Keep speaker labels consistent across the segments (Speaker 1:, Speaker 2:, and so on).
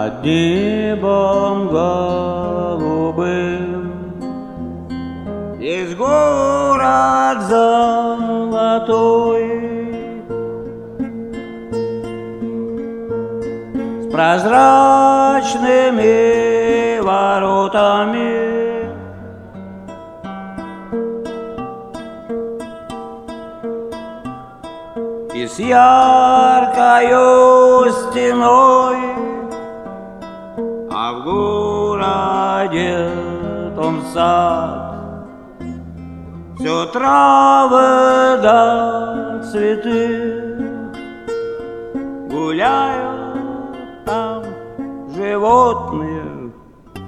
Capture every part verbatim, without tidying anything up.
Speaker 1: над небом голубым. Есть город золотой с прозрачными воротами, и с яркою стеной, а в городе том сад, все травы да цветы, гуляют там животные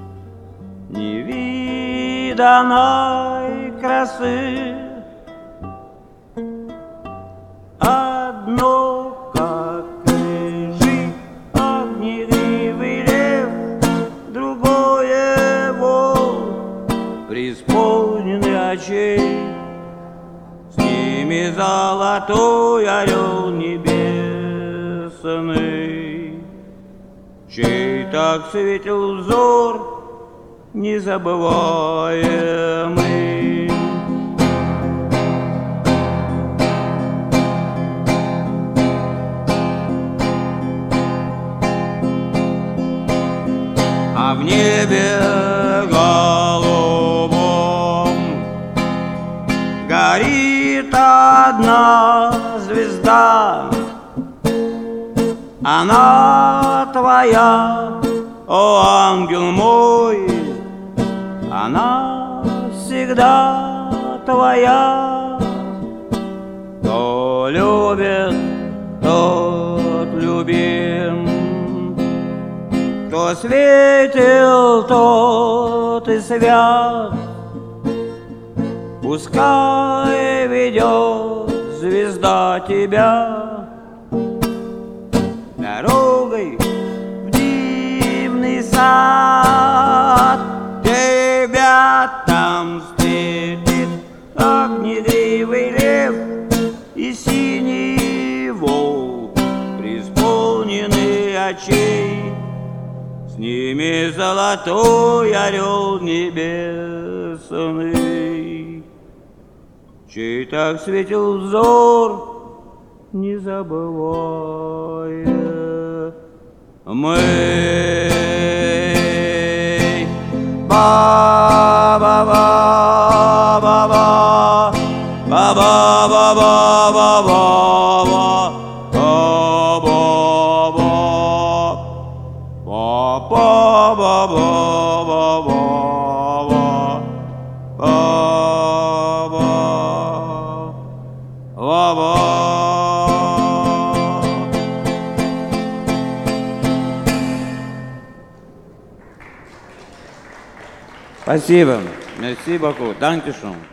Speaker 1: невиданной красы. Одно, как рыжий огнегривый лев, другое волк, преисполненный очей, с ними золотой орел небесный, чей так светил взор незабываемый. А в небе голубом горит одна звезда, она твоя, о ангел мой, она всегда твоя. Кто любит, тот любим, кто светил, тот и свят. Пускай ведет звезда тебя дорогой в дивный сад. Тебя там встретит огнегривый лев и синий волк, преисполненный очей, с ними золотой орел небесный, чей так светил взор незабываемый. Ба-ба-ба-ба-ба,
Speaker 2: Спасибо. Merci beaucoup. Danke schön.